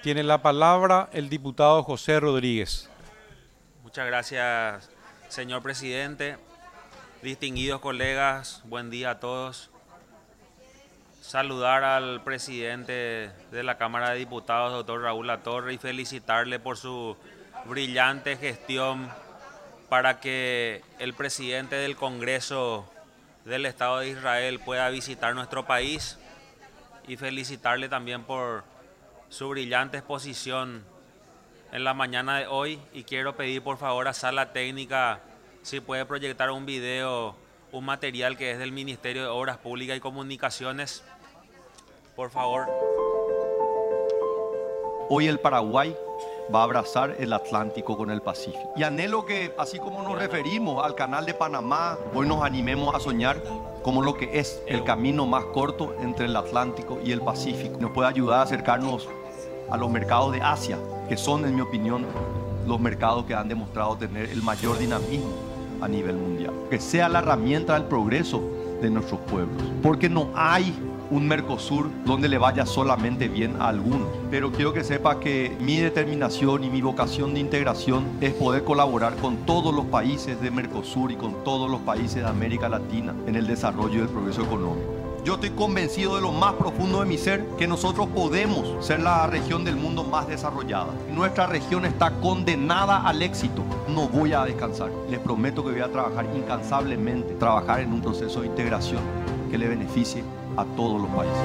Tiene la palabra el diputado José Rodríguez. Muchas gracias, señor presidente. Distinguidos colegas, buen día a todos. Saludar al presidente de la Cámara de Diputados, doctor Raúl Latorre, y felicitarle por su brillante gestión para que el presidente del Congreso del Estado de Israel pueda visitar nuestro país, y felicitarle también por su brillante exposición en la mañana de hoy. Y quiero pedir por favor a Sala Técnica si puede proyectar un video, un material que es del Ministerio de Obras Públicas y Comunicaciones, por favor. Hoy el Paraguay va a abrazar el Atlántico con el Pacífico. Y anhelo que, así como nos referimos al Canal de Panamá, hoy nos animemos a soñar como lo que es el camino más corto entre el Atlántico y el Pacífico. Nos puede ayudar a acercarnos a los mercados de Asia, que son, en mi opinión, los mercados que han demostrado tener el mayor dinamismo a nivel mundial. Que sea la herramienta del progreso de nuestros pueblos. Porque no hay un Mercosur donde le vaya solamente bien a algunos. Pero quiero que sepa que mi determinación y mi vocación de integración es poder colaborar con todos los países de Mercosur y con todos los países de América Latina en el desarrollo y el progreso económico. Yo estoy convencido de lo más profundo de mi ser que nosotros podemos ser la región del mundo más desarrollada. Nuestra región está condenada al éxito. No voy a descansar. Les prometo que voy a trabajar incansablemente, trabajar en un proceso de integración que le beneficie a todos los países.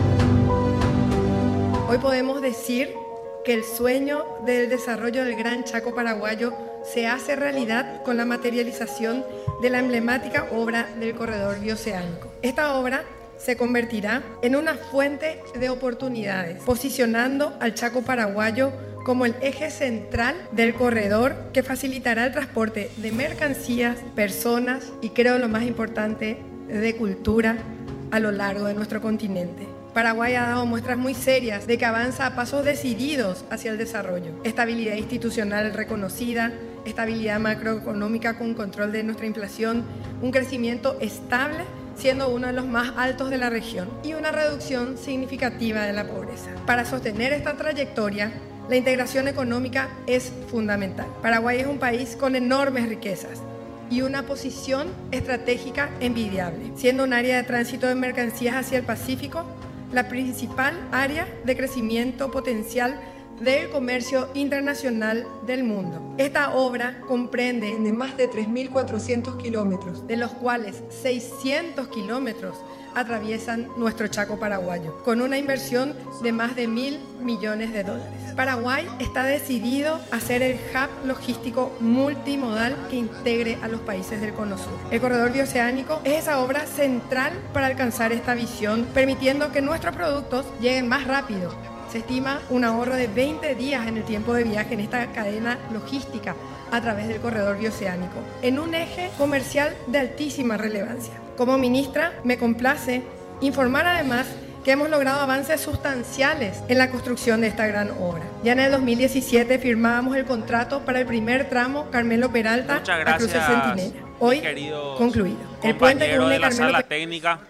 Hoy podemos decir que el sueño del desarrollo del Gran Chaco paraguayo se hace realidad con la materialización de la emblemática obra del Corredor Bioceánico. Esta obra se convertirá en una fuente de oportunidades, posicionando al Chaco paraguayo como el eje central del corredor que facilitará el transporte de mercancías, personas y, creo lo más importante, de cultura a lo largo de nuestro continente. Paraguay ha dado muestras muy serias de que avanza a pasos decididos hacia el desarrollo. Estabilidad institucional reconocida, estabilidad macroeconómica con control de nuestra inflación, un crecimiento estable siendo uno de los más altos de la región y una reducción significativa de la pobreza. Para sostener esta trayectoria, la integración económica es fundamental. Paraguay es un país con enormes riquezas y una posición estratégica envidiable, siendo un área de tránsito de mercancías hacia el Pacífico la principal área de crecimiento potencial del comercio internacional del mundo. Esta obra comprende de más de 3.400 kilómetros, de los cuales 600 kilómetros atraviesan nuestro Chaco paraguayo, con una inversión de más de $1.000 millones. Paraguay está decidido a ser el hub logístico multimodal que integre a los países del Cono Sur. El Corredor Bioceánico es esa obra central para alcanzar esta visión, permitiendo que nuestros productos lleguen más rápido. Se estima un ahorro de 20 días en el tiempo de viaje en esta cadena logística a través del Corredor Bioceánico, en un eje comercial de altísima relevancia. Como ministra, me complace informar además que hemos logrado avances sustanciales en la construcción de esta gran obra. Ya en el 2017 firmábamos el contrato para el primer tramo Carmelo Peralta a Cruce Centinela. Hoy concluido. El puente que une de la Sala Técnica,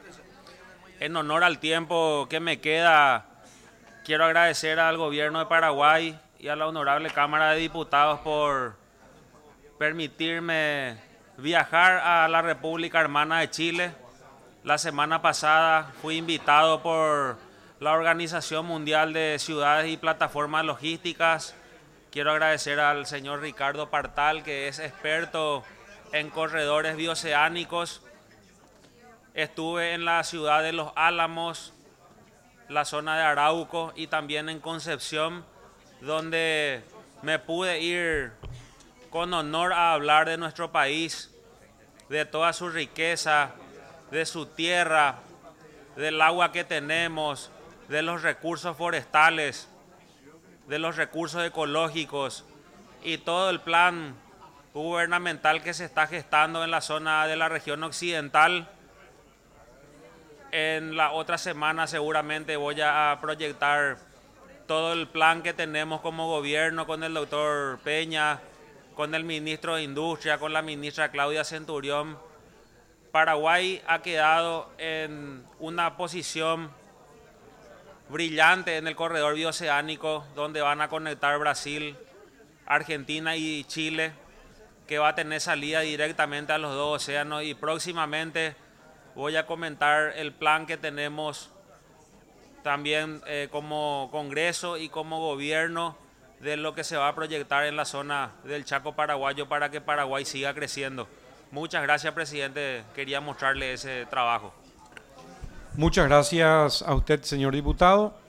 en honor al tiempo que me queda, quiero agradecer al gobierno de Paraguay y a la honorable Cámara de Diputados por permitirme viajar a la República Hermana de Chile. La semana pasada fui invitado por la Organización Mundial de Ciudades y Plataformas Logísticas. Quiero agradecer al señor Ricardo Partal, que es experto en corredores bioceánicos. Estuve en la ciudad de Los Álamos, la zona de Arauco y también en Concepción, donde me pude ir con honor a hablar de nuestro país, de toda su riqueza, de su tierra, del agua que tenemos, de los recursos forestales, de los recursos ecológicos y todo el plan gubernamental que se está gestando en la zona de la región occidental. En la otra semana seguramente voy a proyectar todo el plan que tenemos como gobierno con el doctor Peña, con el ministro de Industria, con la ministra Claudia Centurión. Paraguay ha quedado en una posición brillante en el corredor bioceánico, donde van a conectar Brasil, Argentina y Chile, que va a tener salida directamente a los dos océanos, y próximamente voy a comentar el plan que tenemos también como Congreso y como gobierno de lo que se va a proyectar en la zona del Chaco paraguayo para que Paraguay siga creciendo. Muchas gracias, presidente. Quería mostrarle ese trabajo. Muchas gracias a usted, señor diputado.